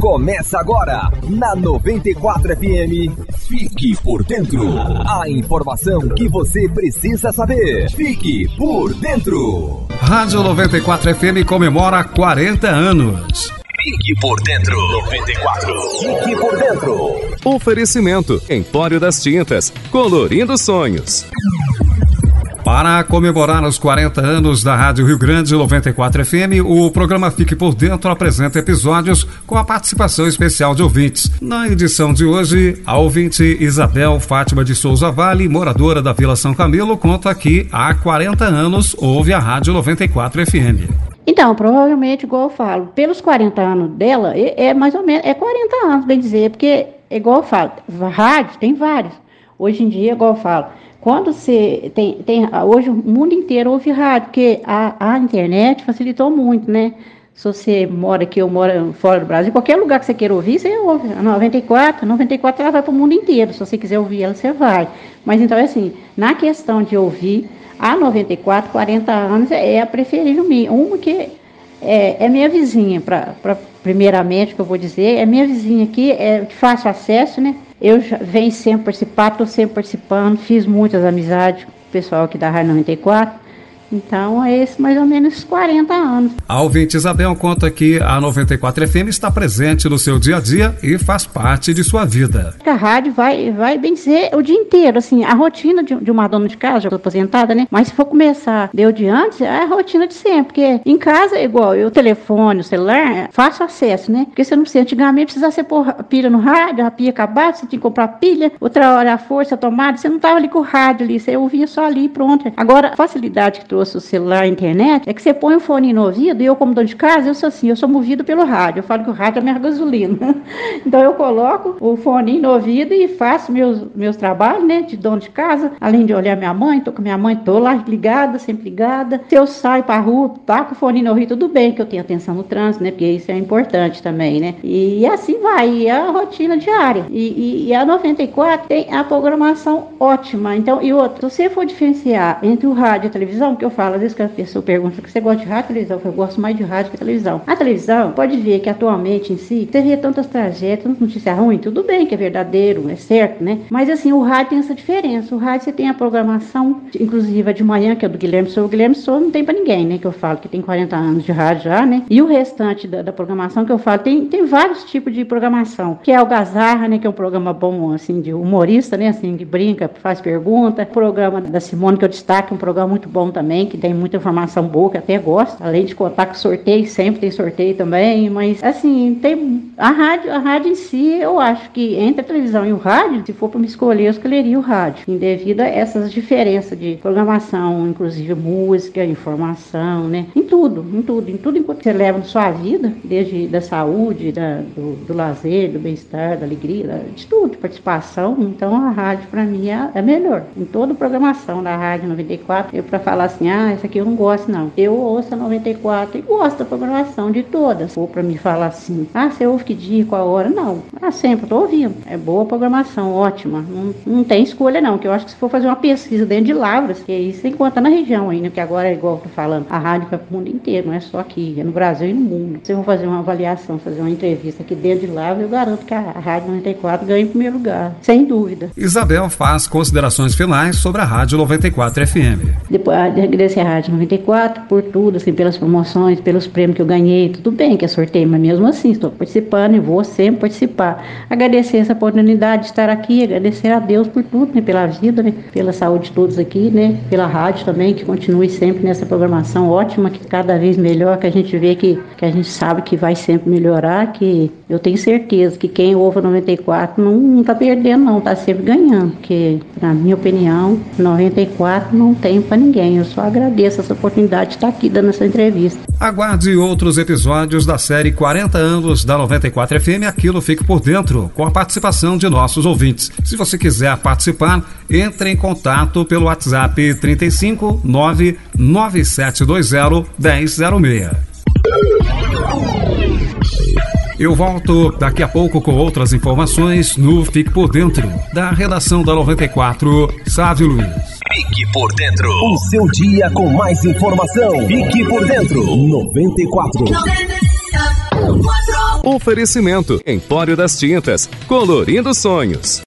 Começa agora, na 94 FM, Fique por Dentro. A informação que você precisa saber. Fique por Dentro. Rádio 94 FM comemora 40 anos. Fique por Dentro. 94. Fique por Dentro. Oferecimento: Empório das Tintas, colorindo sonhos. Para comemorar os 40 anos da Rádio Rio Grande 94 FM, o programa Fique por Dentro apresenta episódios com a participação especial de ouvintes. Na edição de hoje, a ouvinte Isabel Fátima de Souza Vale, moradora da Vila São Camilo, conta que há 40 anos ouve a Rádio 94 FM. Então, provavelmente, igual eu falo, pelos 40 anos dela, é mais ou menos, 40 anos, bem dizer, porque, igual eu falo, rádio tem vários. Hoje em dia, igual eu falo, quando você tem hoje o mundo inteiro ouve rádio, porque a internet facilitou muito, né? Se você mora aqui ou mora fora do Brasil, qualquer lugar que você queira ouvir, você ouve. A 94 ela vai para o mundo inteiro. Se você quiser ouvir ela, você vai. Mas então, assim, na questão de ouvir, a 94, 40 anos é a preferível minha. Uma que é minha vizinha, primeiramente, que eu vou dizer, é minha vizinha aqui, é de fácil acesso, né? Eu venho sempre participar, estou sempre participando, fiz muitas amizades com o pessoal aqui da Rádio 94. Então, é esse mais ou menos 40 anos. A ouvinte Isabel conta que a 94 FM está presente no seu dia a dia e faz parte de sua vida. A rádio vai bem dizer o dia inteiro, assim, a rotina de uma dona de casa, já estou aposentada, né? Mas se for começar deu de antes, é a rotina de sempre, porque em casa é igual, o telefone, o celular, fácil acesso, né? Porque você não precisa, antigamente precisava você pôr pilha no rádio, a pilha acabava, você tinha que comprar pilha, outra hora a força, a tomada, você não estava ali com o rádio ali, você ouvia só ali e pronto. Agora, a facilidade que trouxe o celular, a internet, é que você põe o fone no ouvido, e eu como dona de casa, eu sou movido pelo rádio, eu falo que o rádio é minha gasolina. Então eu coloco o fone no ouvido e faço meus trabalhos, né, de dona de casa, além de olhar minha mãe, tô com minha mãe, tô lá ligada, sempre ligada. Se eu saio pra rua, tá com o fone no ouvido, tudo bem, que eu tenho atenção no trânsito, né, porque isso é importante também, né, e assim vai, é a rotina diária. E a 94 tem a programação ótima, então, e outra, se você for diferenciar entre o rádio e a televisão, que eu falo, às vezes que a pessoa pergunta que você gosta de rádio ou televisão, eu gosto mais de rádio que televisão. A televisão, pode ver que atualmente em si, você vê tantas tragédias, tantas notícias ruins, tudo bem que é verdadeiro, é certo, né? Mas assim, o rádio tem essa diferença. O rádio você tem a programação, inclusive a de manhã, que é do Guilherme Souza. O Guilherme Souza não tem pra ninguém, né? Que eu falo que tem 40 anos de rádio já, né? E o restante da programação que eu falo, tem vários tipos de programação, que é o Gazarra, né? Que é um programa bom, assim, de humorista, né? Assim, que brinca, faz pergunta. O programa da Simone, que eu destaco, é um programa muito bom também, que tem muita informação boa, que até gosto, além de contar com sorteio, sempre tem sorteio também, mas assim, tem a rádio em si, eu acho que entre a televisão e o rádio, se for para me escolher, eu escolheria o rádio, devido a essas diferenças de programação, inclusive música, informação, né, em tudo enquanto você leva na sua vida, desde da saúde, do lazer, do bem-estar, da alegria, de tudo, de participação. Então a rádio para mim é melhor, em toda a programação da Rádio 94, para falar assim, essa aqui eu não gosto não. Eu ouço a 94 e gosto da programação de todas. Ou para me falar assim, você ouve que dia, qual hora? Não. Sempre tô ouvindo. É boa programação, ótima. Não tem escolha não, que eu acho que se for fazer uma pesquisa dentro de Lavras, que isso você encontra na região ainda, que agora é igual eu tô falando, a rádio vai pro mundo inteiro, não é só aqui, é no Brasil e no mundo. Se eu vou fazer uma avaliação, fazer uma entrevista aqui dentro de Lavras, eu garanto que a Rádio 94 ganha em primeiro lugar, sem dúvida. Isabel faz considerações finais sobre a Rádio 94 FM. Depois de agradecer a Rádio 94 por tudo, assim, pelas promoções, pelos prêmios que eu ganhei, tudo bem que é sorteio, mas mesmo assim estou participando e vou sempre participar. Agradecer essa oportunidade de estar aqui, agradecer a Deus por tudo, né, pela vida, né, pela saúde de todos aqui, né, pela rádio também, que continue sempre nessa programação ótima, que cada vez melhor, que a gente vê que a gente sabe que vai sempre melhorar, que eu tenho certeza que quem ouve a 94 não está perdendo não, está sempre ganhando, porque na minha opinião, 94 não tem para ninguém. Eu só agradeço essa oportunidade de estar aqui dando essa entrevista. Aguarde outros episódios da série 40 anos da 94 FM, Aquilo Fique por Dentro, com a participação de nossos ouvintes. Se você quiser participar, entre em contato pelo WhatsApp 35 99720 1006. Eu volto daqui a pouco com outras informações no Fique por Dentro, da redação da 94, Sávio Luiz. Fique por Dentro. O seu dia com mais informação. Fique por Dentro. 94. Oferecimento Empório das Tintas, colorindo sonhos.